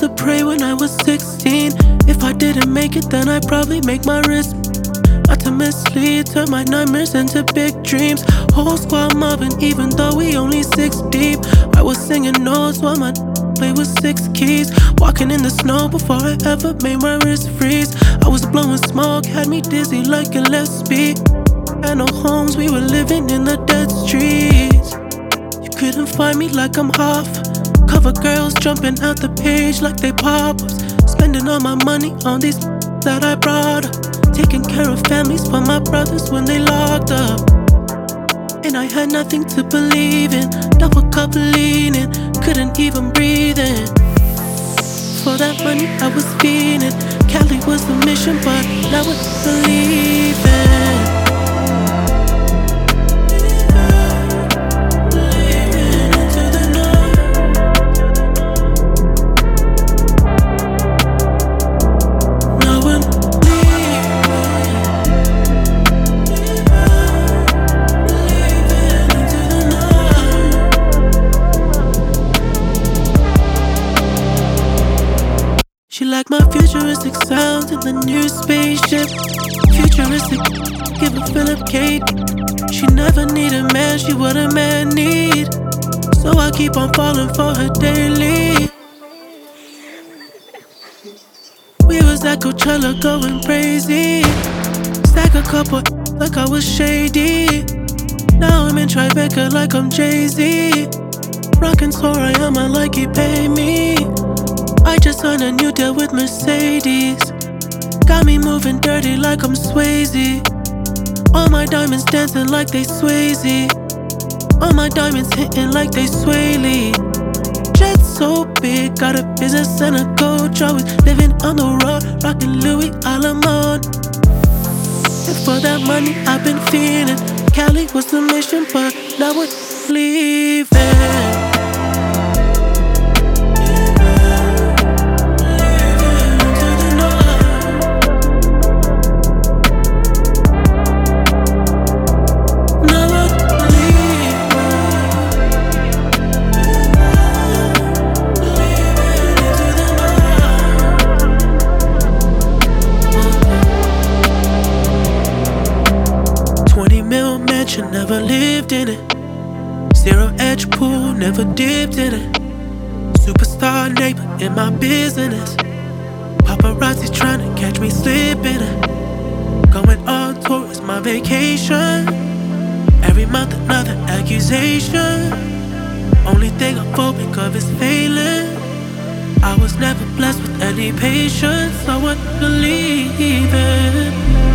to pray when I was 16. If I didn't make it, then I'd probably make my wrist. Not to mislead, turn my nightmares into big dreams. Whole squad mobbing, even though we only 6 deep. I was singing notes while my play with 6 keys. Walking in the snow before I ever made my wrist freeze. I was blowing smoke, had me dizzy like Gillespie. Had no homes, we were living in the dead streets. You couldn't find me like I'm off. Cover girls jumping out the page like they pop-ups. Spending all my money on these that I brought up. Taking care of families for my brothers when they locked up. And I had nothing to believe in. Double cup leaning, couldn't even breathe in. For that money I was fiending. Cali was the mission, but now I believe in. She liked my futuristic sounds in the new spaceship. Futuristic, give her Philip cake. She never need a man, she what a man need. So I keep on falling for her daily. We was at Coachella going crazy. Stack a couple like I was shady. Now I'm in Tribeca like I'm Jay-Z. Rockin' Sorayama like he paid me. I just signed a new deal with Mercedes. Got me moving dirty like I'm Swayze. All my diamonds dancing like they Swayze. All my diamonds hitting like they Sway Lee. Jet so big, got a business and a coach. Always living on the road, rocking Louis Alamon. And for that money I've been feeling. Cali was the mission, but now we're leaving. 20 mil mansion, never lived in it. Zero edge pool, never dipped in it. Superstar neighbor in my business. Paparazzi trying to catch me slipping it. Going on tour is my vacation. Every month another accusation. Only thing I'm phobic of is failing. I was never blessed with any patience. I wasn't believing.